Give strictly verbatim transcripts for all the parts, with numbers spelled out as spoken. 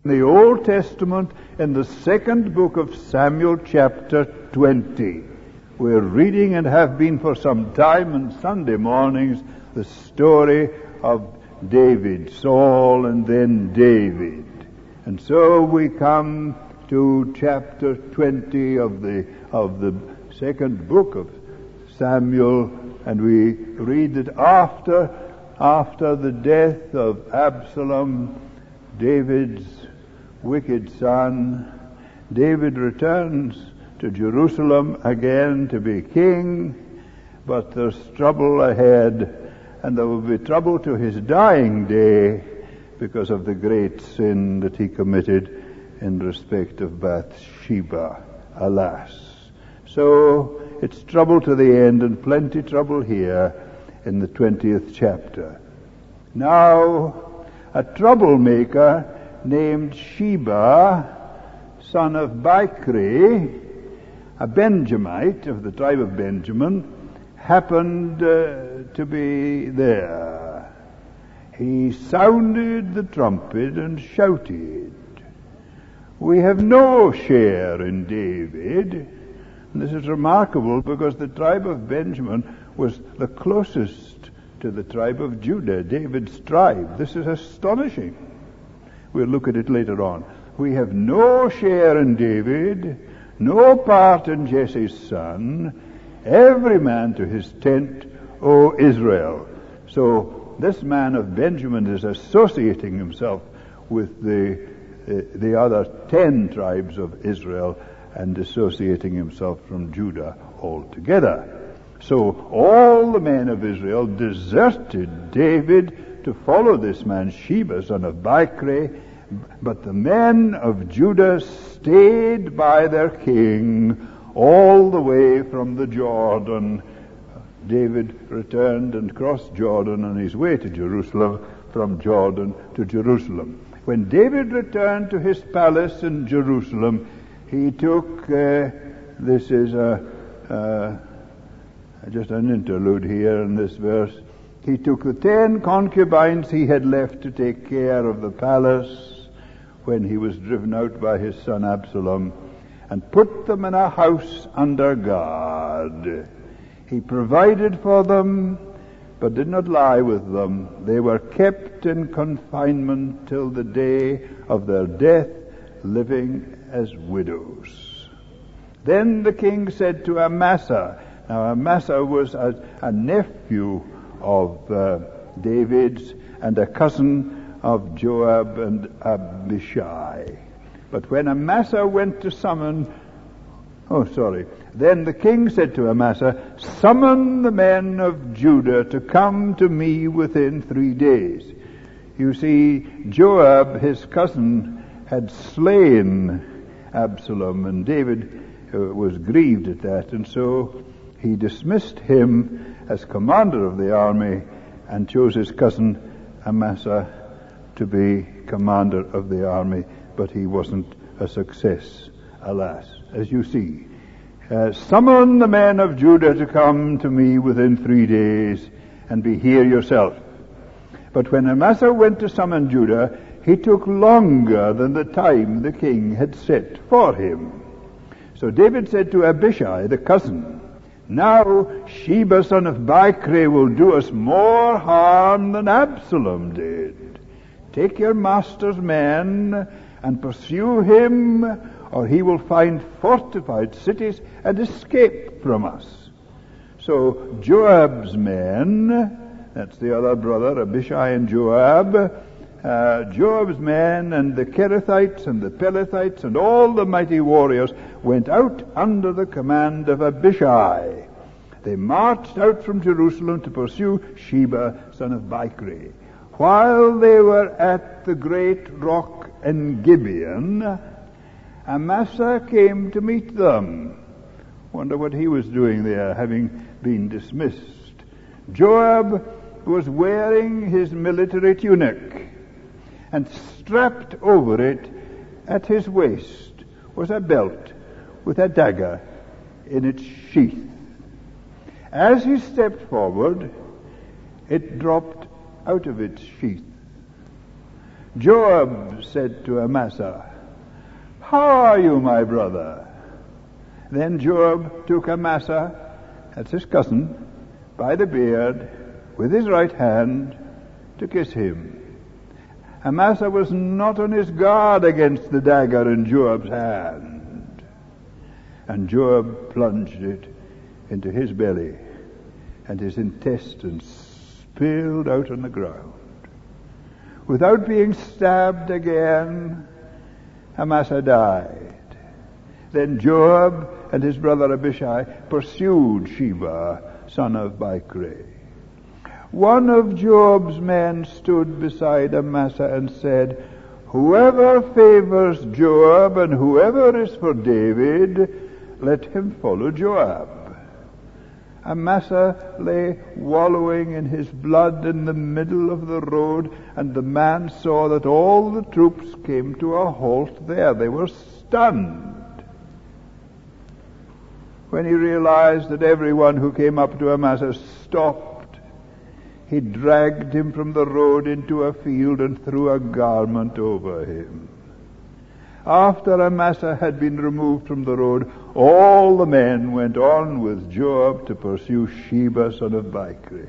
The Old Testament in the second book of Samuel, chapter twenty. We're reading and have been for some time on Sunday mornings the story of David, Saul and then David. And so we come to chapter twenty of the of the second book of Samuel, and we read that after after the death of Absalom, David's wicked son, David returns to Jerusalem again to be king, but there's trouble ahead, and there will be trouble to his dying day because of the great sin that he committed in respect of Bathsheba, alas. So it's trouble to the end, and plenty trouble here in the twentieth chapter. Now, a troublemaker named Sheba, son of Bichri, a Benjamite of the tribe of Benjamin, happened uh, to be there. He sounded the trumpet and shouted, "We have no share in David." And this is remarkable because the tribe of Benjamin was the closest to the tribe of Judah, David's tribe. This is astonishing. We'll look at it later on. We have no share in David, no part in Jesse's son, every man to his tent, O Israel. So this man of Benjamin is associating himself with the uh, the other ten tribes of Israel and dissociating himself from Judah altogether. So all the men of Israel deserted David to follow this man Sheba, son of Bichri, but the men of Judah stayed by their king all the way from the Jordan. David returned and crossed Jordan on his way to Jerusalem, from Jordan to Jerusalem. When David returned to his palace in Jerusalem, he took, uh, this is a, uh, just an interlude here in this verse, he took the ten concubines he had left to take care of the palace when he was driven out by his son Absalom, and put them in a house under guard. He provided for them, but did not lie with them. They were kept in confinement till the day of their death, living as widows. Then the king said to Amasa, now Amasa was a, a nephew of uh, David's and a cousin of Joab and Abishai. But when Amasa went to summon, oh sorry, then the king said to Amasa, summon the men of Judah to come to me within three days. You see, Joab, his cousin, had slain Absalom, and David uh, was grieved at that, and so he dismissed him as commander of the army and chose his cousin Amasa to be commander of the army, but he wasn't a success, alas, as you see. Uh, summon the men of Judah to come to me within three days, and be here yourself. But when Amasa went to summon Judah, he took longer than the time the king had set for him. So David said to Abishai, the cousin, now Sheba, son of Bichri, will do us more harm than Absalom did. Take your master's men and pursue him, or he will find fortified cities and escape from us. So Joab's men, that's the other brother, Abishai and Joab, uh, Joab's men and the Kerethites and the Pelethites and all the mighty warriors went out under the command of Abishai. They marched out from Jerusalem to pursue Sheba, son of Bichri. While they were at the great rock in Gibeon, Amasa came to meet them. Wonder what he was doing there, having been dismissed. Joab was wearing his military tunic, and strapped over it at his waist was a belt with a dagger in its sheath. As he stepped forward, it dropped out of its sheath. Joab said to Amasa, "How are you, my brother?" Then Joab took Amasa, that's his cousin, by the beard with his right hand to kiss him. Amasa was not on his guard against the dagger in Joab's hand, and Joab plunged it into his belly, and his intestines spilled out on the ground. Without being stabbed again, Amasa died. Then Joab and his brother Abishai pursued Sheba, son of Bichri. One of Joab's men stood beside Amasa and said, "Whoever favors Joab and whoever is for David, let him follow Joab." Amasa lay wallowing in his blood in the middle of the road, and the man saw that all the troops came to a halt there. They were stunned. When he realized that everyone who came up to Amasa stopped, he dragged him from the road into a field and threw a garment over him. After Amasa had been removed from the road, all the men went on with Joab to pursue Sheba, son of Bichri.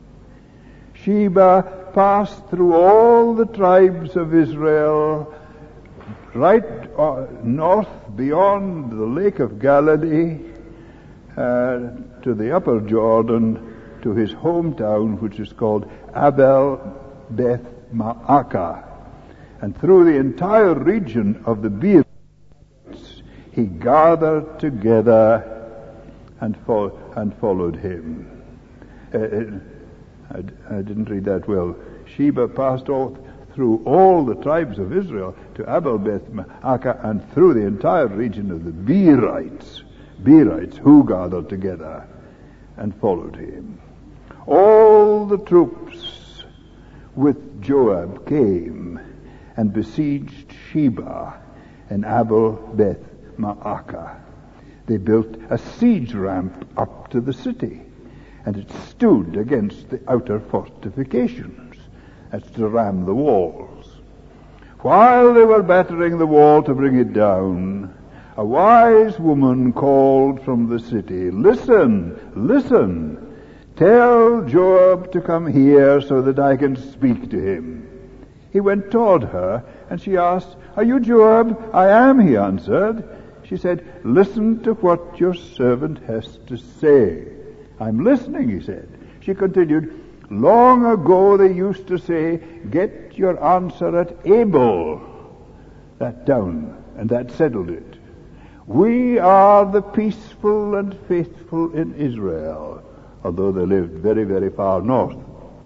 Sheba passed through all the tribes of Israel, right uh, north beyond the Lake of Galilee, uh, to the upper Jordan, to his hometown, which is called Abel Beth Maacah. And through the entire region of the Beerites, he gathered together and, fo- and followed him. Uh, I, I didn't read that well. Sheba passed all, through all the tribes of Israel to Abel Beth Maacah and through the entire region of the Beerites, Beerites who gathered together and followed him. All the troops with Joab came and besieged Sheba and Abel Beth Maacah. They built a siege ramp up to the city, and it stood against the outer fortifications. That's to ram the walls. While they were battering the wall to bring it down, a wise woman called from the city, "Listen, listen, tell Joab to come here so that I can speak to him." He went toward her, and she asked, "Are you Joab?" "I am," he answered. She said, "Listen to what your servant has to say." "I'm listening," he said. She continued, "Long ago they used to say, 'Get your answer at Abel.' That down, and that settled it. We are the peaceful and faithful in Israel, although they lived very, very far north.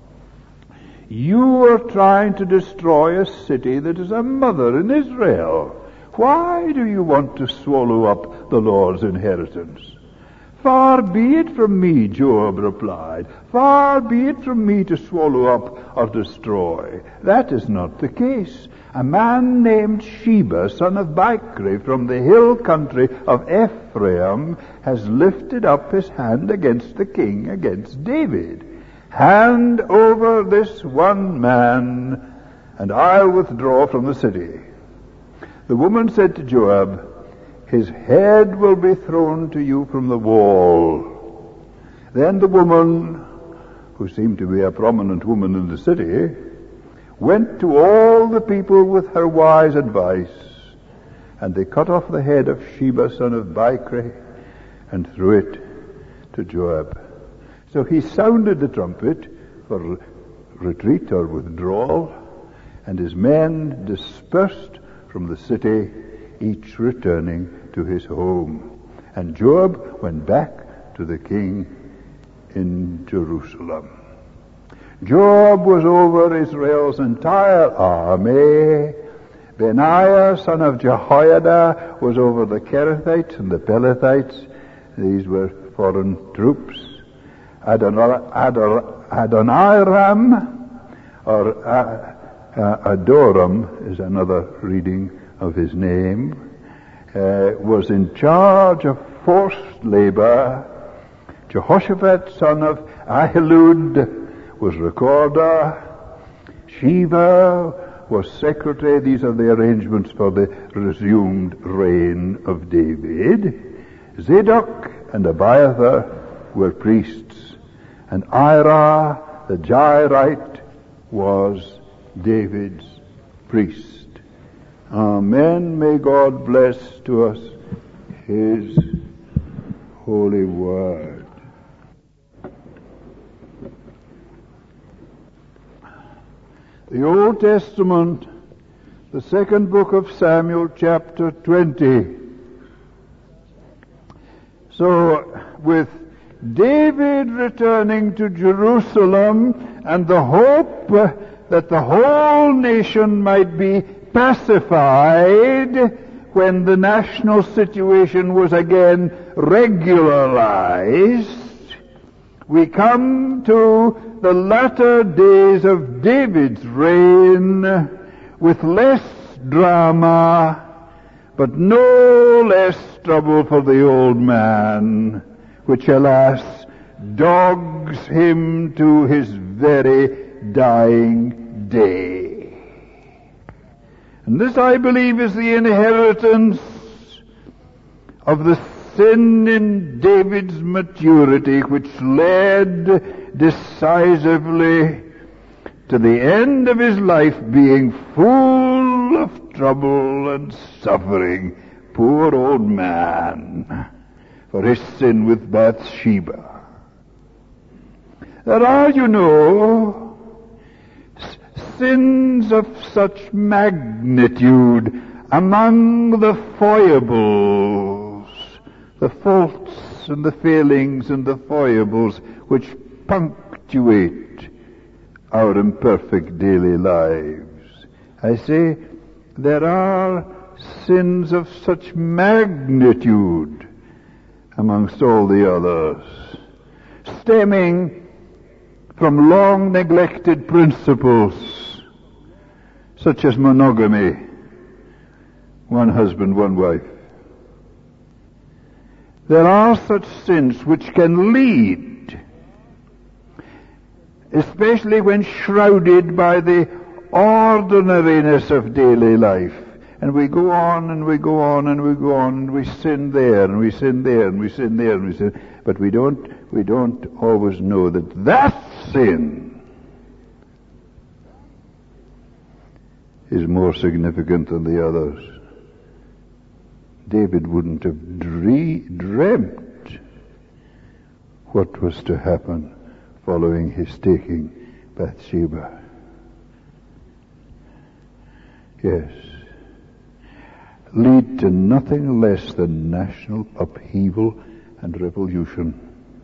You are trying to destroy a city that is a mother in Israel. Why do you want to swallow up the Lord's inheritance?" "Far be it from me," Joab replied. "Far be it from me to swallow up or destroy. That is not the case. A man named Sheba, son of Bichri, from the hill country of Ephraim, has lifted up his hand against the king, against David. Hand over this one man, and I'll withdraw from the city." The woman said to Joab, "His head will be thrown to you from the wall." Then the woman, who seemed to be a prominent woman in the city, went to all the people with her wise advice, and they cut off the head of Sheba, son of Bichri, and threw it to Joab. So he sounded the trumpet for retreat or withdrawal, and his men dispersed from the city, each returning to his home. And Joab went back to the king in Jerusalem. Joab was over Israel's entire army. Benaiah, son of Jehoiada, was over the Kerethites and the Pelethites. These were foreign troops. Adon- Adon- Adoniram, or uh, uh, Adoram is another reading of his name, uh, was in charge of forced labor. Jehoshaphat, son of Ahilud, was recorder. Sheba was secretary. These are the arrangements for the resumed reign of David. Zadok and Abiathar were priests, and Ira the Jairite was David's priest. Amen. May God bless to us His holy word. The Old Testament, the second book of Samuel, chapter twenty. So, with David returning to Jerusalem and the hope that the whole nation might be pacified when the national situation was again regularized, we come to the latter days of David's reign with less drama, but no less trouble for the old man, which, alas, dogs him to his very dying day. And this, I believe, is the inheritance of the sin in David's maturity, which led decisively to the end of his life being full of trouble and suffering. Poor old man, for his sin with Bathsheba. There are, you know, sins of such magnitude among the foibles, the faults and the failings and the foibles which punctuate our imperfect daily lives. I say there are sins of such magnitude amongst all the others, stemming from long neglected principles such as monogamy, one husband, one wife. There are such sins which can lead, especially when shrouded by the ordinariness of daily life. And we go on and we go on and we go on and we sin there and we sin there and we sin there and we sin. But we don't, we don't always know that that sin is more significant than the others. David wouldn't have dre- dreamt what was to happen following his taking Bathsheba. Yes. Lead to nothing less than national upheaval and revolution.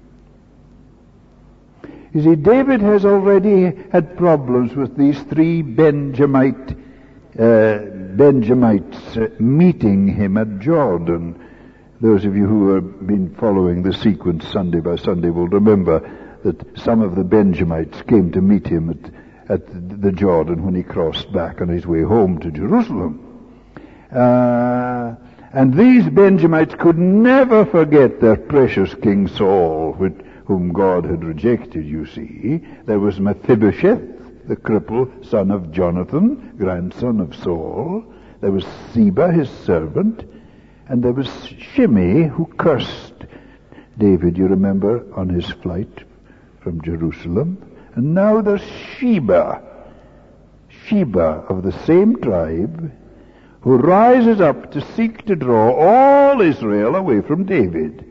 You see, David has already had problems with these three Benjamite uh, Benjamites uh, meeting him at Jordan. Those of you who have been following the sequence Sunday by Sunday will remember that some of the Benjamites came to meet him at, at the Jordan when he crossed back on his way home to Jerusalem. Uh, and these Benjamites could never forget their precious King Saul, which, whom God had rejected, you see. There was Mephibosheth, the cripple, son of Jonathan, grandson of Saul. There was Ziba, his servant. And there was Shimei, who cursed David, you remember, on his flight from Jerusalem. And now there's Sheba, Sheba of the same tribe, who rises up to seek to draw all Israel away from David.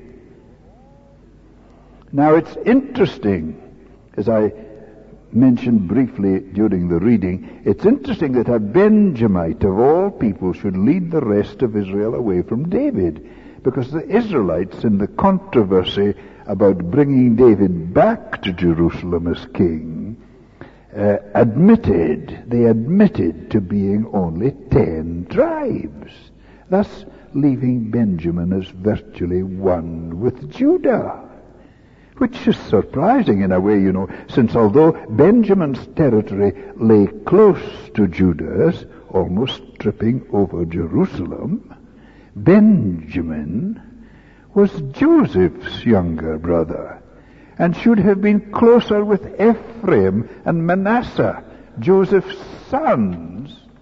Now it's interesting, as I mentioned briefly during the reading, it's interesting that a Benjamite of all people should lead the rest of Israel away from David, because the Israelites, in the controversy about bringing David back to Jerusalem as king, uh, admitted, they admitted to being only ten tribes, thus leaving Benjamin as virtually one with Judah. Which is surprising in a way, you know, since although Benjamin's territory lay close to Judah's, almost tripping over Jerusalem, Benjamin was Joseph's younger brother, and should have been closer with Ephraim and Manasseh, Joseph's sons,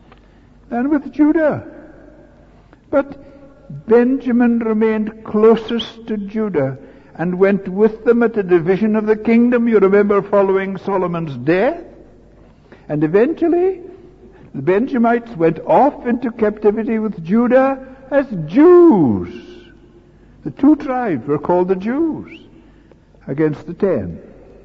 than with Judah. But Benjamin remained closest to Judah and went with them at the division of the kingdom, you remember, following Solomon's death. And eventually, the Benjamites went off into captivity with Judah as Jews. The two tribes were called the Jews against the ten.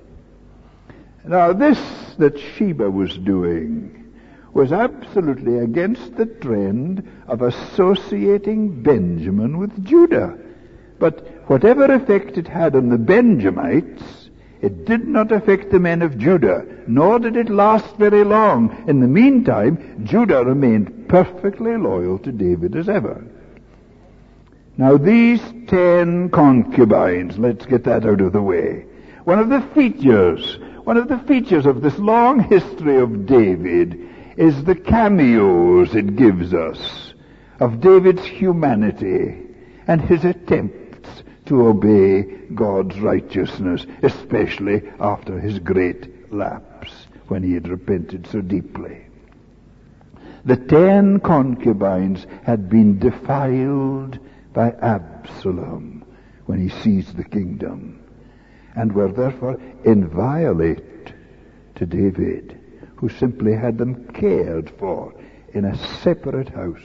Now this that Sheba was doing was absolutely against the trend of associating Benjamin with Judah. But whatever effect it had on the Benjamites, it did not affect the men of Judah, nor did it last very long. In the meantime, Judah remained perfectly loyal to David as ever. Now these ten concubines, let's get that out of the way. One of the features, one of the features of this long history of David is the cameos it gives us of David's humanity and his attempts to obey God's righteousness, especially after his great lapse when he had repented so deeply. The ten concubines had been defiled by Absalom when he seized the kingdom, and were therefore inviolate to David, who simply had them cared for in a separate house,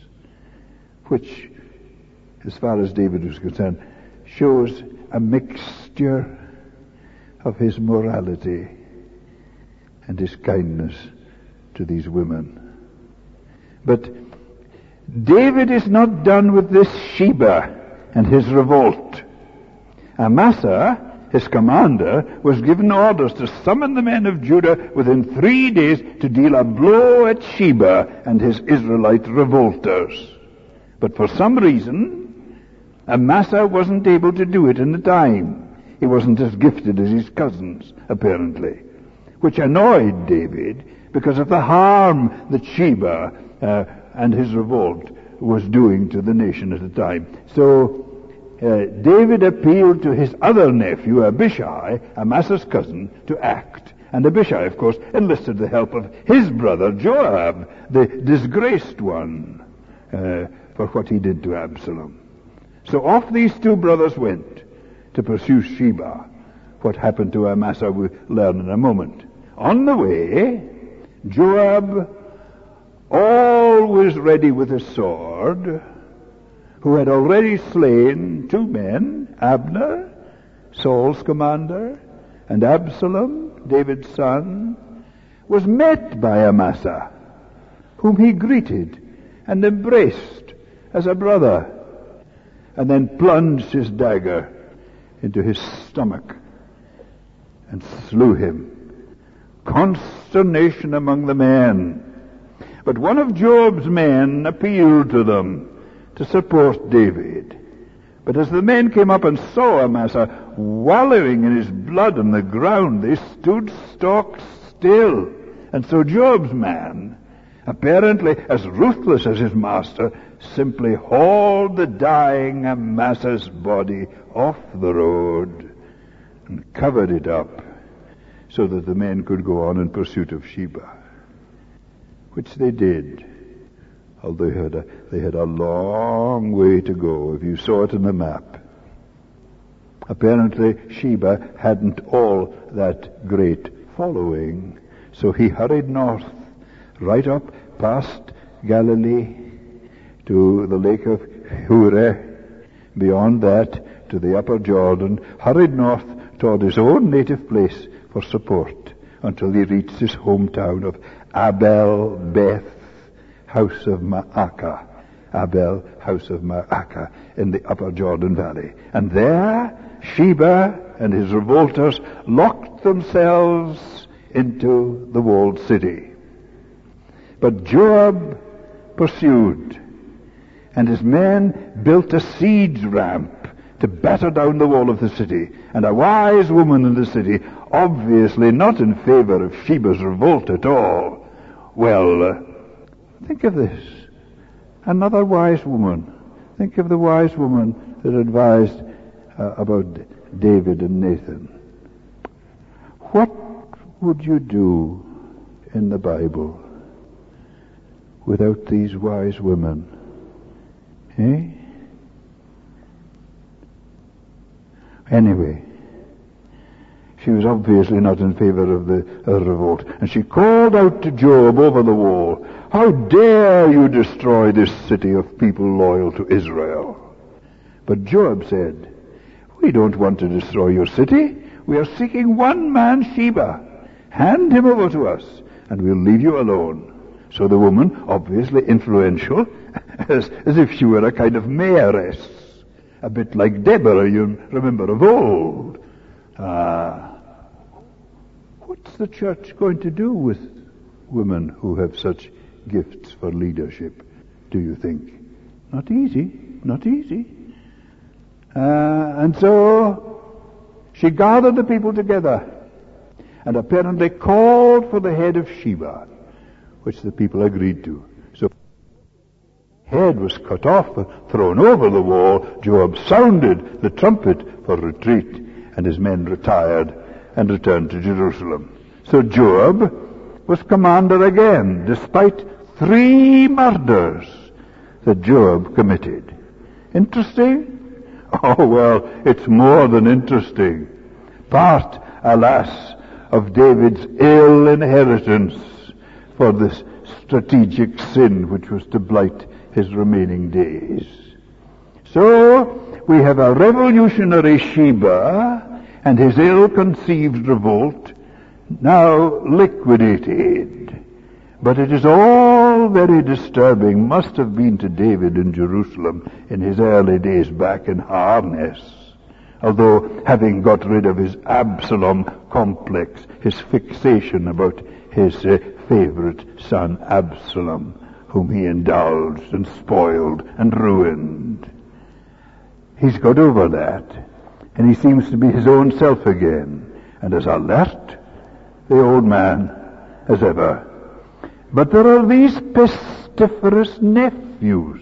which, as far as David was concerned, shows a mixture of his morality and his kindness to these women. But David is not done with this Sheba and his revolt. Amasa, his commander, was given orders to summon the men of Judah within three days to deal a blow at Sheba and his Israelite revolters. But for some reason, Amasa wasn't able to do it in the time. He wasn't as gifted as his cousins, apparently, which annoyed David because of the harm that Sheba uh, and his revolt was doing to the nation at the time. So uh, David appealed to his other nephew, Abishai, Amasa's cousin, to act. And Abishai, of course, enlisted the help of his brother Joab, the disgraced one, uh, for what he did to Absalom. So off these two brothers went to pursue Sheba. What happened to Amasa we'll learn in a moment. On the way, Joab, always ready with his sword, who had already slain two men, Abner, Saul's commander, and Absalom, David's son, was met by Amasa, whom he greeted and embraced as a brother, and then plunged his dagger into his stomach and slew him. Consternation among the men. But one of Joab's men appealed to them to support David. But as the men came up and saw Amasa wallowing in his blood on the ground, they stood stock still. And so Joab's man, apparently as ruthless as his master, simply hauled the dying Amasa's body off the road and covered it up so that the men could go on in pursuit of Sheba, which they did, although they had a, they had a long way to go, if you saw it in the map. Apparently Sheba hadn't all that great following, so he hurried north, right up past Galilee, to the lake of Hure, beyond that to the upper Jordan, hurried north toward his own native place for support until he reached his hometown of Abel Beth, house of Maacah. Abel, house of Maacah, in the upper Jordan Valley. And there, Sheba and his revolters locked themselves into the walled city. But Joab pursued, and his men built a siege ramp to batter down the wall of the city. And a wise woman in the city, obviously not in favor of Sheba's revolt at all, well, uh, think of this. Another wise woman. Think of the wise woman that advised uh, about David and Nathan. What would you do in the Bible without these wise women? Eh? Anyway, she was obviously not in favor of the uh, revolt. And she called out to Joab over the wall, "How dare you destroy this city of people loyal to Israel?" But Joab said, "We don't want to destroy your city. We are seeking one man, Sheba. Hand him over to us, and we'll leave you alone." So the woman, obviously influential, as, as if she were a kind of mayoress, a bit like Deborah, you remember, of old. Ah, what's the church going to do with women who have such gifts for leadership, do you think? Not easy, not easy. Uh, and so she gathered the people together and apparently called for the head of Sheba, which the people agreed to. So head was cut off and thrown over the wall. Joab sounded the trumpet for retreat, and his men retired and returned to Jerusalem. So Joab was commander again, despite three murders that Joab committed. Interesting? Oh, well, it's more than interesting. Part, alas, of David's ill inheritance for this strategic sin which was to blight his remaining days. So, we have a revolutionary Sheba and his ill-conceived revolt now liquidated. But it is all very disturbing, must have been to David in Jerusalem in his early days back in harness. Although, having got rid of his Absalom complex, his fixation about his uh, favorite son Absalom, whom he indulged and spoiled and ruined. He's got over that, and he seems to be his own self again, and as alert, the old man, as ever. But there are these pestiferous nephews.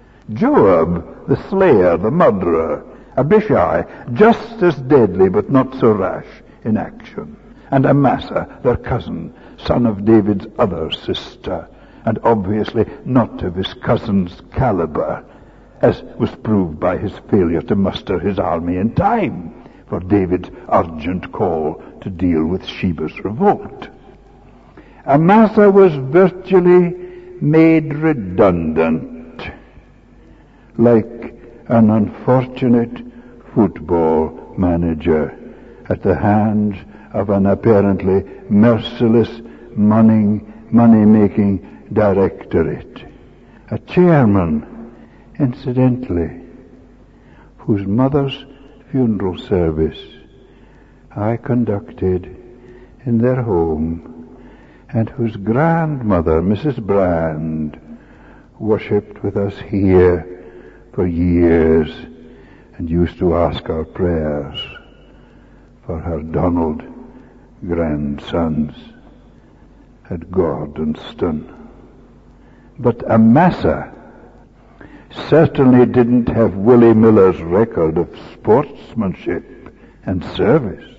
Joab, the slayer, the murderer. Abishai, just as deadly but not so rash in action. And Amasa, their cousin, son of David's other sister, and obviously not of his cousin's caliber, as was proved by his failure to muster his army in time for David's urgent call to deal with Sheba's revolt. Amasa was virtually made redundant, like an unfortunate football manager at the hands of an apparently merciless money, money-making directorate. A chairman, incidentally, whose mother's funeral service I conducted in their home, and whose grandmother, Missus Brand, worshipped with us here for years and used to ask our prayers for her Donald grandsons at Gordonston. But Amasa certainly didn't have Willie Miller's record of sportsmanship and service.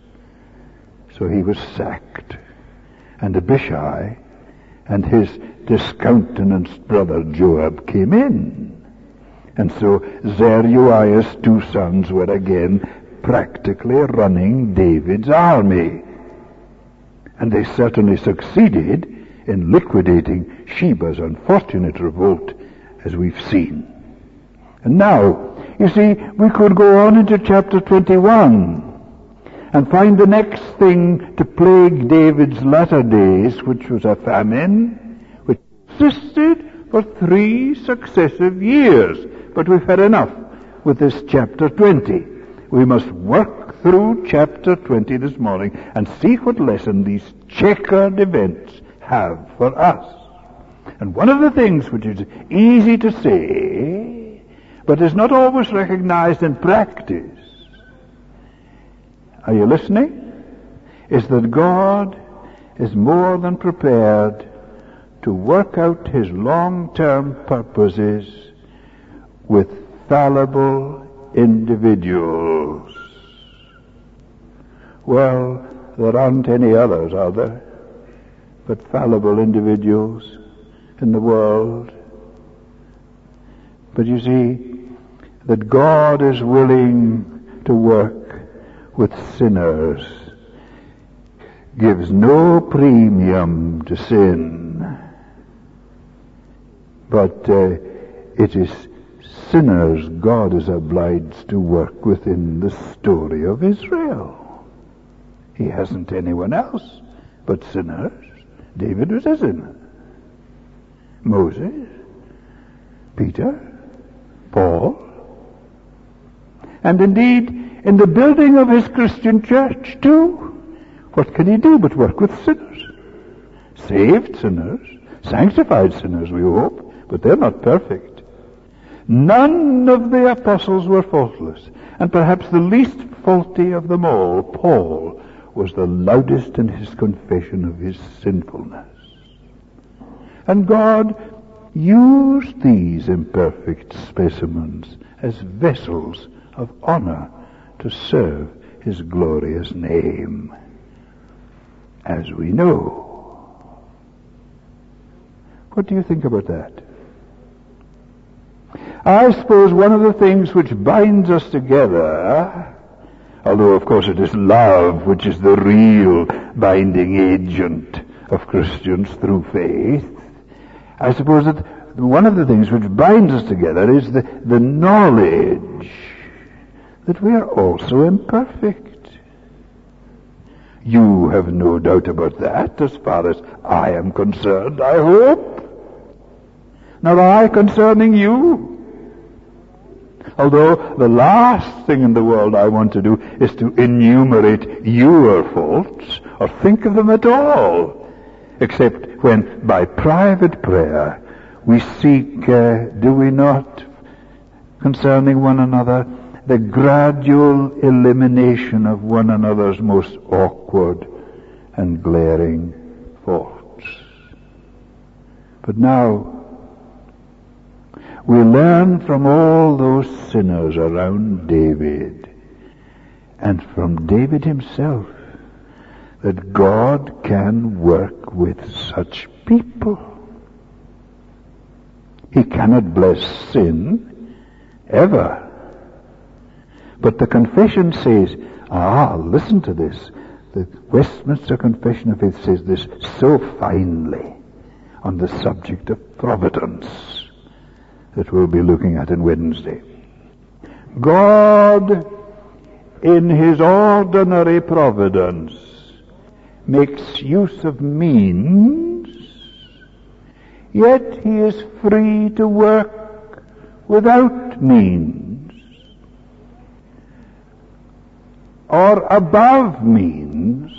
So he was sacked. And Abishai and his discountenanced brother Joab came in. And so Zeruiah's two sons were again practically running David's army. And they certainly succeeded in liquidating Sheba's unfortunate revolt, as we've seen. And now, you see, we could go on into chapter twenty-one and find the next thing to plague David's latter days, which was a famine, which persisted for three successive years. But we've had enough with this chapter twenty. We must work through chapter twenty this morning and see what lesson these checkered events have for us. And one of the things which is easy to say, but is not always recognized in practice, are you listening? Is that God is more than prepared to work out his long-term purposes with fallible individuals. Well, there aren't any others, are there? But fallible individuals. in the world. But you see, that God is willing to work with sinners gives no premium to sin. But uh, it is sinners God is obliged to work with in the story of Israel. He hasn't anyone else but sinners. David was a sinner. Moses, Peter, Paul. And indeed, in the building of his Christian church too, what can he do but work with sinners? Saved sinners, sanctified sinners, we hope, but they're not perfect. None of the apostles were faultless, and perhaps the least faulty of them all, Paul, was the loudest in his confession of his sinfulness. And God used these imperfect specimens as vessels of honor to serve his glorious name, as we know. What do you think about that? I suppose one of the things which binds us together, although of course it is love which is the real binding agent of Christians through faith, I suppose that one of the things which binds us together is the, the knowledge that we are also imperfect. You have no doubt about that, as far as I am concerned, I hope. Nor I concerning you. Although the last thing in the world I want to do is to enumerate your faults, or think of them at all, except when by private prayer we seek, uh, do we not, concerning one another, the gradual elimination of one another's most awkward and glaring faults. But now, we learn from all those sinners around David, and from David himself, that God can work with such people. He cannot bless sin, ever. But the confession says, ah, listen to this. The Westminster Confession of Faith says this so finely on the subject of providence that we'll be looking at on Wednesday. God, in his ordinary providence, makes use of means, yet he is free to work without means, or above means,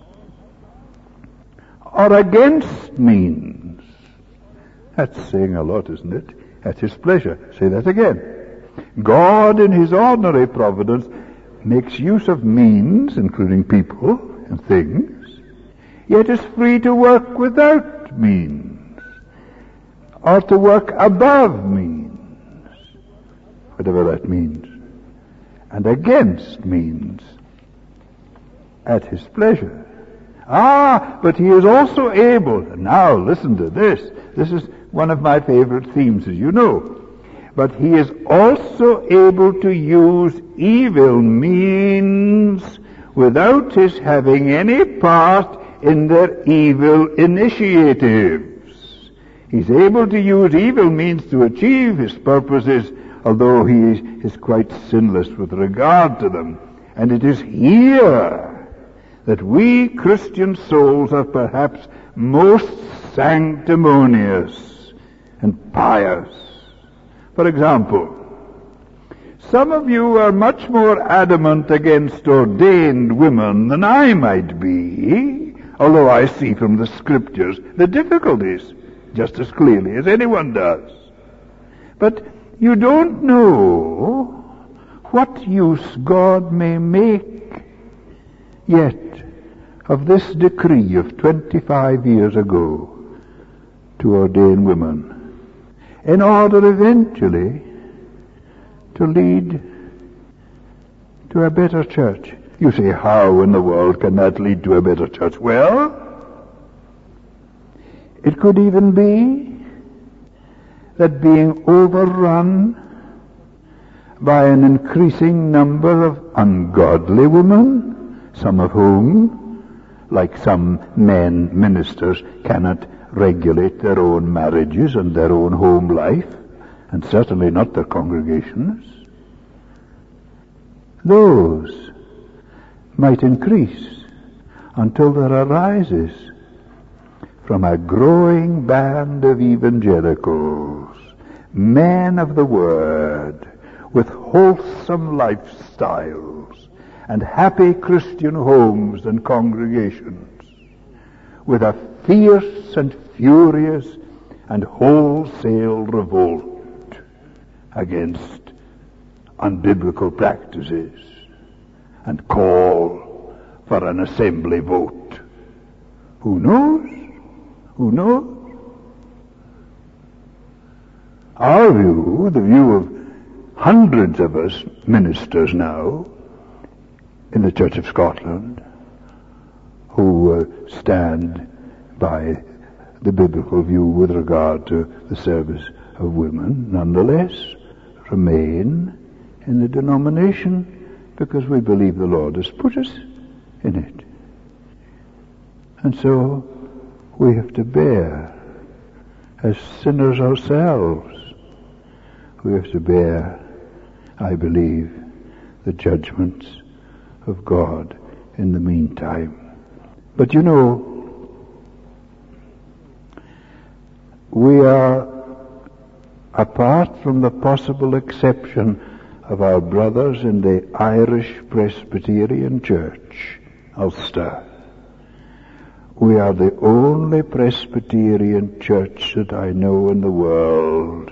or against means. That's saying a lot, isn't it? At his pleasure. Say that again. God, in his ordinary providence, makes use of means, including people and things, yet is free to work without means, or to work above means, whatever that means, and against means, at his pleasure. Ah, but he is also able, now listen to this, this is one of my favorite themes, as you know, but he is also able to use evil means without his having any part in their evil initiatives. He's able to use evil means to achieve his purposes, although he is quite sinless with regard to them. And it is here that we Christian souls are perhaps most sanctimonious and pious. For example, some of you are much more adamant against ordained women than I might be, although I see from the Scriptures the difficulties just as clearly as anyone does. But you don't know what use God may make yet of this decree of twenty-five years ago to ordain women, in order eventually to lead to a better church. You say, how in the world can that lead to a better church? Well, it could even be that being overrun by an increasing number of ungodly women, some of whom, like some men ministers, cannot regulate their own marriages and their own home life, and certainly not their congregations, those might increase until there arises from a growing band of evangelicals, men of the Word, with wholesome lifestyles and happy Christian homes and congregations, with a fierce and furious and wholesale revolt against unbiblical practices and call for an assembly vote. Who knows? Who knows? Our view, the view of hundreds of us ministers now in the Church of Scotland, who uh, stand by the biblical view with regard to the service of women, nonetheless remain in the denomination because we believe the Lord has put us in it. And so we have to bear, as sinners ourselves, we have to bear, I believe, the judgments of God in the meantime. But you know, we are, apart from the possible exception of our brothers in the Irish Presbyterian Church, Ulster, we are the only Presbyterian church that I know in the world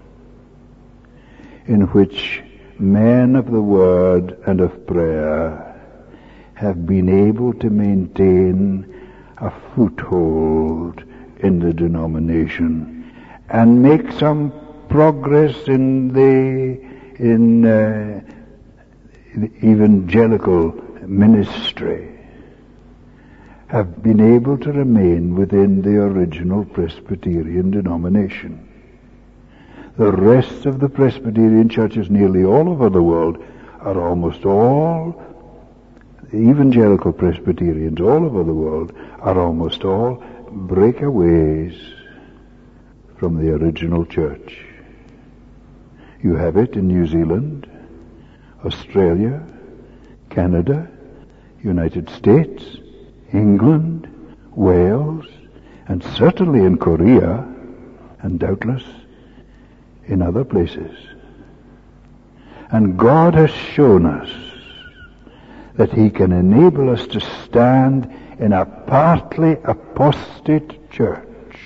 in which men of the Word and of prayer have been able to maintain a foothold in the denomination and make some progress in the in uh, the evangelical ministry, have been able to remain within the original Presbyterian denomination. The rest of the Presbyterian churches nearly all over the world are almost all, the evangelical Presbyterians all over the world are almost all breakaways from the original church. You have it in New Zealand, Australia, Canada, United States, England, Wales, and certainly in Korea, and doubtless in other places. And God has shown us that He can enable us to stand in a partly apostate church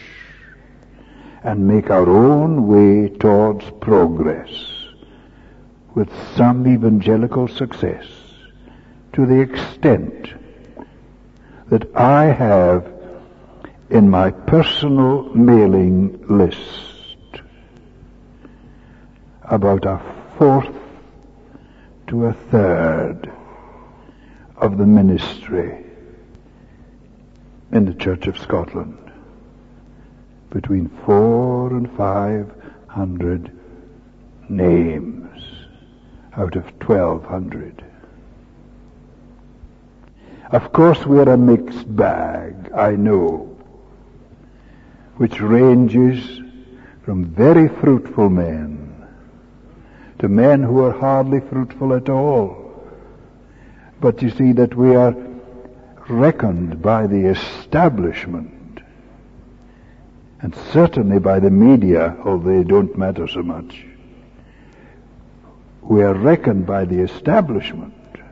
and make our own way towards progress with some evangelical success, to the extent that I have in my personal mailing list about a fourth to a third of the ministry in the Church of Scotland. Between four and five hundred names out of twelve hundred. Of course, we're a mixed bag, I know, which ranges from very fruitful men to men who are hardly fruitful at all. But you see that we are reckoned by the establishment, and certainly by the media, although they don't matter so much. We are reckoned by the establishment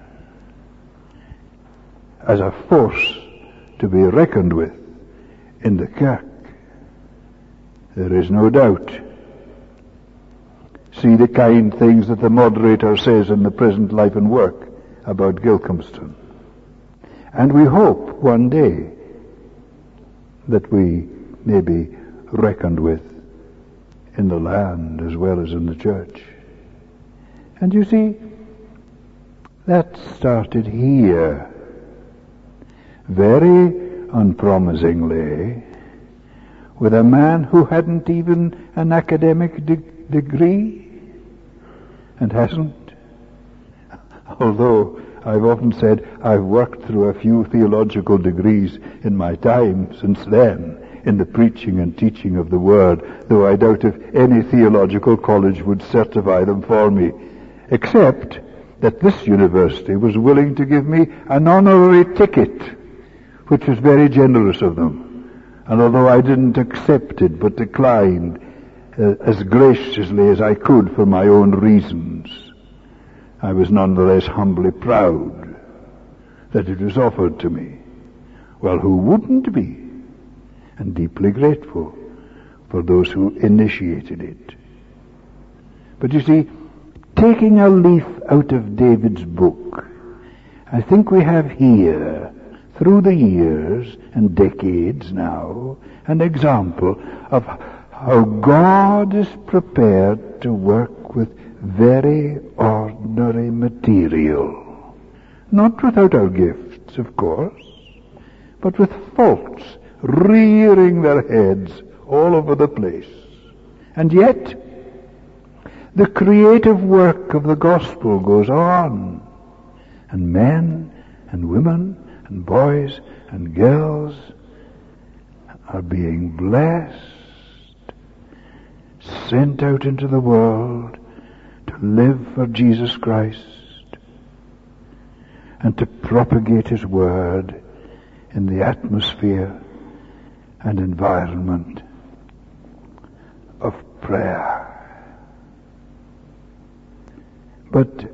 as a force to be reckoned with in the kirk. There is no doubt. See the kind things that the moderator says in the present Life and Work about Gilcomston. And we hope one day that we may be reckoned with in the land as well as in the church. And you see, that started here, very unpromisingly, with a man who hadn't even an academic de- degree and hasn't. Although I've often said I've worked through a few theological degrees in my time since then in the preaching and teaching of the Word, though I doubt if any theological college would certify them for me, except that this university was willing to give me an honorary ticket, which was very generous of them. And although I didn't accept it, but declined uh, as graciously as I could for my own reasons, I was nonetheless humbly proud that it was offered to me. Well, who wouldn't be? And deeply grateful for those who initiated it. But you see, taking a leaf out of David's book, I think we have here, through the years and decades now, an example of how God is prepared to work with very ordinary material. Not without our gifts, of course, but with faults rearing their heads all over the place. And yet, the creative work of the gospel goes on, and men and women and boys and girls are being blessed, sent out into the world to live for Jesus Christ and to propagate His Word in the atmosphere and environment of prayer. But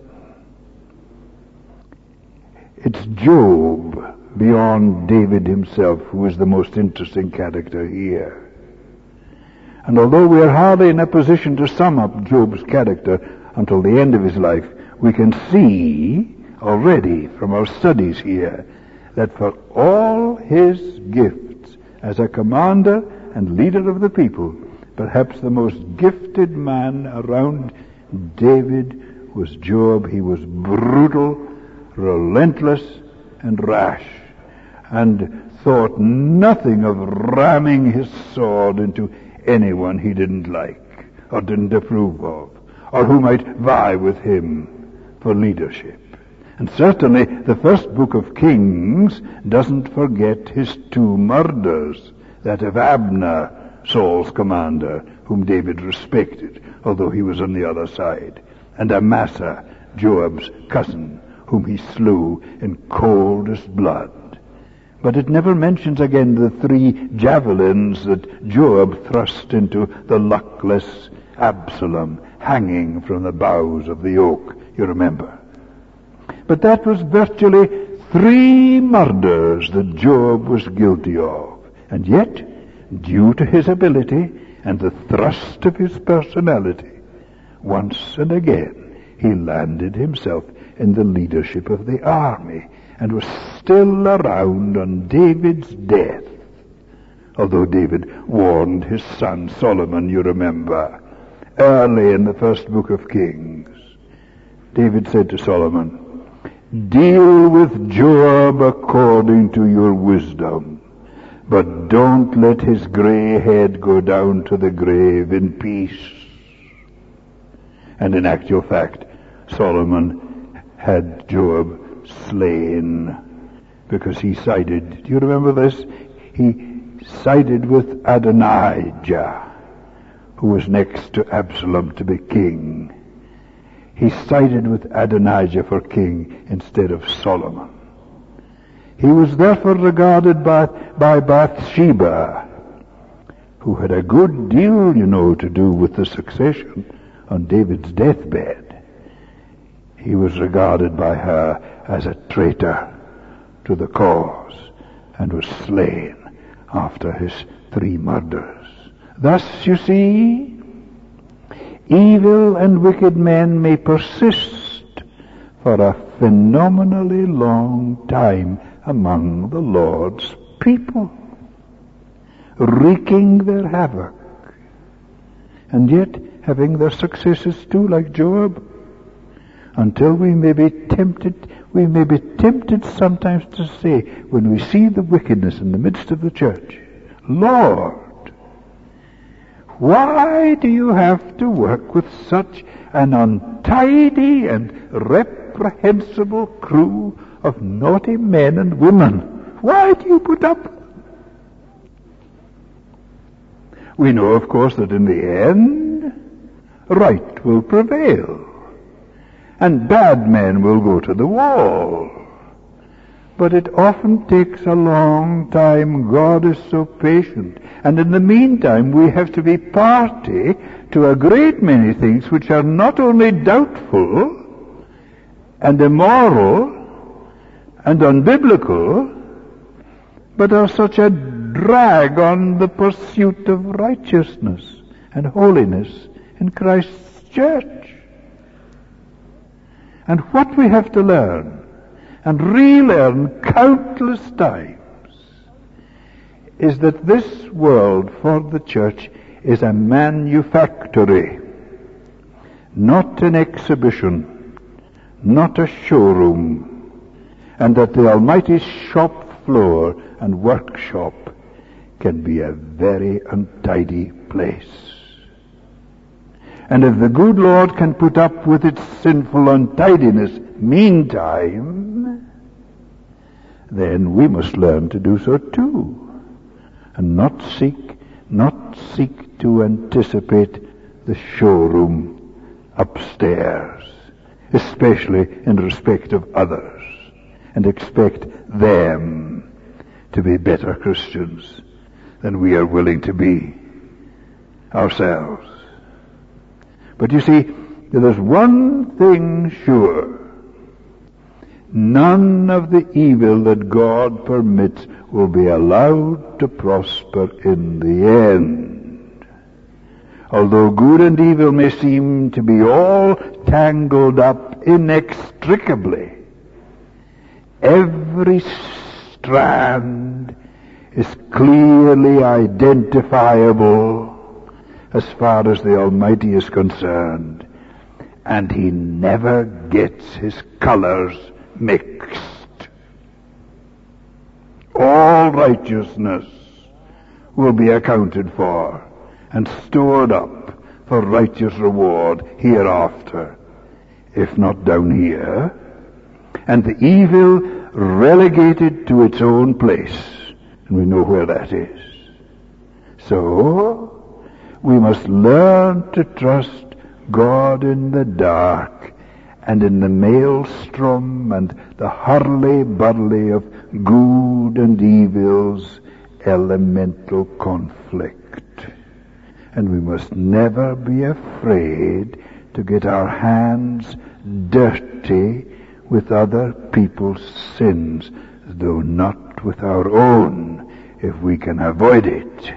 it's Job, beyond David himself, who is the most interesting character here. And although we are hardly in a position to sum up Job's character until the end of his life, we can see already from our studies here that for all his gifts as a commander and leader of the people, perhaps the most gifted man around David was Job. He was brutal, relentless, and rash, and thought nothing of ramming his sword into anyone he didn't like or didn't approve of, or who might vie with him for leadership. And certainly the first book of Kings doesn't forget his two murders, that of Abner, Saul's commander, whom David respected, although he was on the other side, and Amasa, Joab's cousin, whom he slew in coldest blood. But it never mentions again the three javelins that Joab thrust into the luckless Absalom, hanging from the boughs of the oak, you remember. But that was virtually three murders that Job was guilty of. And yet, due to his ability and the thrust of his personality, once and again he landed himself in the leadership of the army and was still around on David's death. Although David warned his son Solomon, you remember, early in the first book of Kings. David said to Solomon, "Deal with Joab according to your wisdom, but don't let his gray head go down to the grave in peace." And in actual fact, Solomon had Joab slain because he sided, do you remember this? He sided with Adonijah, who was next to Absalom to be king. He sided with Adonijah for king instead of Solomon. He was therefore regarded by, by Bathsheba, who had a good deal, you know, to do with the succession on David's deathbed. He was regarded by her as a traitor to the cause and was slain after his three murders. Thus, you see, evil and wicked men may persist for a phenomenally long time among the Lord's people, wreaking their havoc, and yet having their successes too, like Joab, until we may be tempted, we may be tempted sometimes to say, when we see the wickedness in the midst of the church, "Lord, Why do you have to work with such an untidy and reprehensible crew of naughty men and women? Why do you put up? We know, of course, that in the end, right will prevail, and bad men will go to the wall. But it often takes a long time. God is so patient. And in the meantime, we have to be party to a great many things which are not only doubtful and immoral and unbiblical, but are such a drag on the pursuit of righteousness and holiness in Christ's church. And what we have to learn, and relearn countless times, is that this world for the church is a manufactory, not an exhibition, not a showroom, and that the Almighty shop floor and workshop can be a very untidy place. And if the good Lord can put up with its sinful untidiness meantime, then we must learn to do so too, and not seek, not seek to anticipate the showroom upstairs, especially in respect of others, and expect them to be better Christians than we are willing to be ourselves. But you see, there's one thing sure. None of the evil that God permits will be allowed to prosper in the end. Although good and evil may seem to be all tangled up inextricably, every strand is clearly identifiable as far as the Almighty is concerned, and He never gets His colors mixed. All righteousness will be accounted for and stored up for righteous reward hereafter, if not down here, and the evil relegated to its own place, and we know where that is. So we must learn to trust God in the dark and in the maelstrom and the hurly-burly of good and evil's elemental conflict. And we must never be afraid to get our hands dirty with other people's sins, though not with our own, if we can avoid it.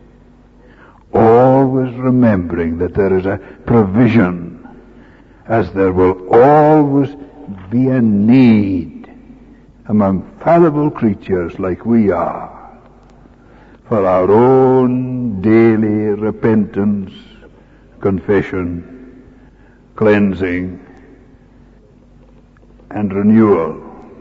Always remembering that there is a provision, as there will always be a need among fallible creatures like we are, for our own daily repentance, confession, cleansing, and renewal.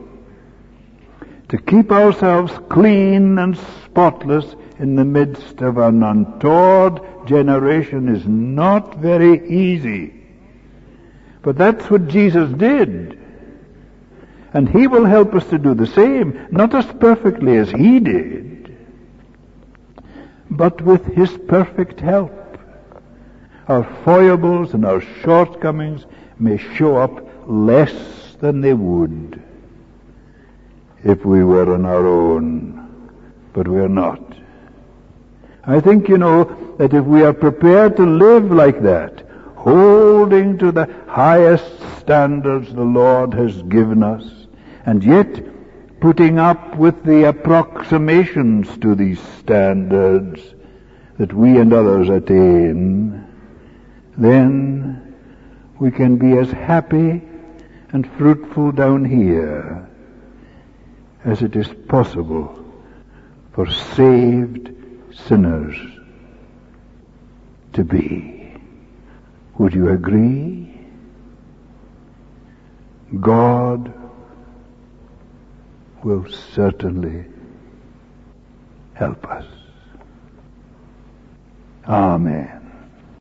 To keep ourselves clean and spotless in the midst of an untoward generation is not very easy. But that's what Jesus did. And He will help us to do the same, not as perfectly as He did, but with His perfect help. Our foibles and our shortcomings may show up less than they would if we were on our own, but we're not. I think, you know, that if we are prepared to live like that, holding to the highest standards the Lord has given us, and yet putting up with the approximations to these standards that we and others attain, then we can be as happy and fruitful down here as it is possible for saved sinners to be. Would you agree? God will certainly help us. Amen.